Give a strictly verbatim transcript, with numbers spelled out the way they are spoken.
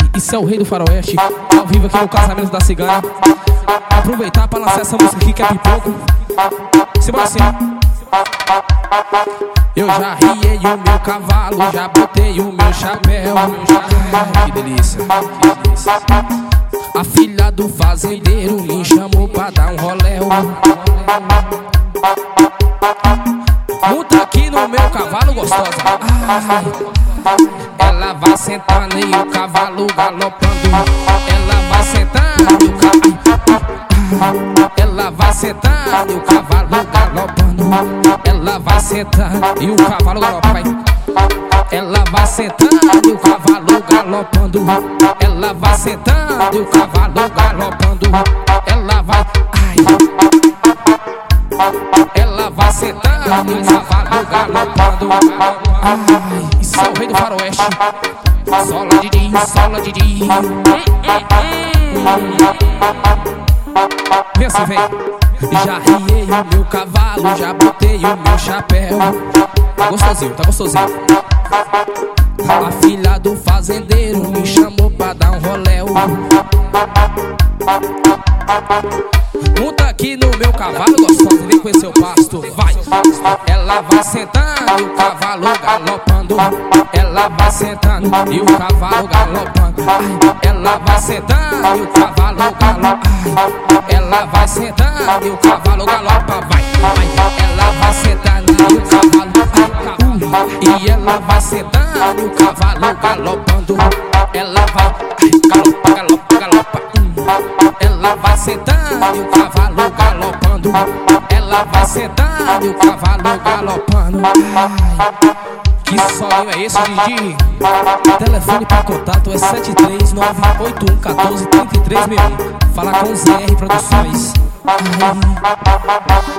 Isso é o Rei do Faroeste, ao vivo aqui no Casamento da Cigana. Aproveitar pra lançar essa música aqui que é pipoco. Simbora assim. Eu já riei o meu cavalo, já botei o meu chapéu. Ai, que delícia, que delícia. A filha do fazendeiro me chamou pra dar um roléu. Monta aqui no meu cavalo, gostosa. Ai, ela vai sentando e o cavalo galopando. Ela vai sentando e o cavalo. Ela vai sentando e o cavalo galopando. Ela vai sentando e o cavalo galopa, vai. Ela vai sentando e o cavalo galopando. Ela vai sentando e o cavalo galopando. Ela vai, ai. Ela vai sentando e o cavalo galopando. Ai, isso é o Rei do Faroeste. Sola Didi, sola Didi. Vem assim, vem. Já riei o meu cavalo, já botei o meu chapéu. Tá gostosinho, tá gostosinho. A filha do fazendeiro me chamou pra dar um roléu. Monta aqui no meu cavalo, gostoso, vem conhecer o pasto, vai. Ela vai sentando e o cavalo galopando. Ela vai sentando e o cavalo galopando. Ai, ela vai sentando e o cavalo galopa. Ai, ela vai sentando e o cavalo galopa, vai. Ai, ela vai sentando e o cavalo, ai, uh, e ela vai sentando e o cavalo galopando. Ela vai, ai, galopa, galopa, galopa. Uh, ela vai sentando e o cavalo galopando. Ela vai sentando e o cavalo galopando. Ai, que solinho é esse, Didi? Telefone para contato é sete três nove oito um um quatro três três seis um. Fala com o Z R Produções. Ai.